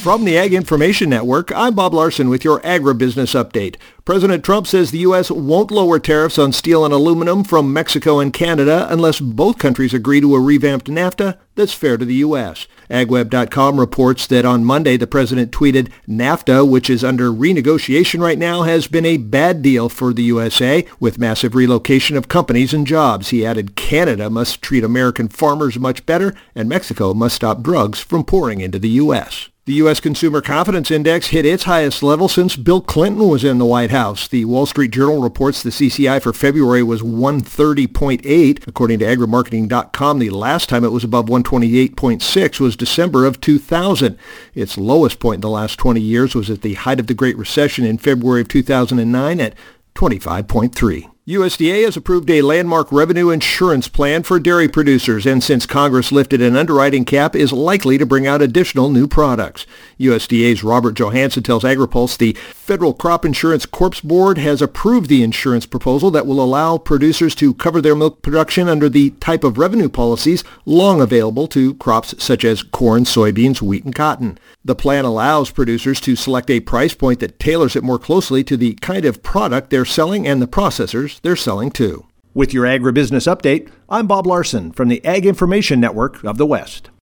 From the Ag Information Network, I'm Bob Larson with your agribusiness update. President Trump says the U.S. won't lower tariffs on steel and aluminum from Mexico and Canada unless both countries agree to a revamped NAFTA that's fair to the U.S. AgWeb.com reports that on Monday the president tweeted, NAFTA, which is under renegotiation right now, has been a bad deal for the USA with massive relocation of companies and jobs. He added Canada must treat American farmers much better and Mexico must stop drugs from pouring into the U.S. The U.S. Consumer Confidence Index hit its highest level since Bill Clinton was in the White House. The Wall Street Journal reports the CCI for February was 130.8. According to agrimarketing.com, the last time it was above 128.6 was December of 2000. Its lowest point in the last 20 years was at the height of the Great Recession in February of 2009 at 25.3. USDA has approved a landmark revenue insurance plan for dairy producers, and since Congress lifted an underwriting cap, is likely to bring out additional new products. USDA's Robert Johansson tells AgriPulse the Federal Crop Insurance Corps Board has approved the insurance proposal that will allow producers to cover their milk production under the type of revenue policies long available to crops such as corn, soybeans, wheat, and cotton. The plan allows producers to select a price point that tailors it more closely to the kind of product they're selling and the processors they're selling to. With your agribusiness update, I'm Bob Larson from the Ag Information Network of the West.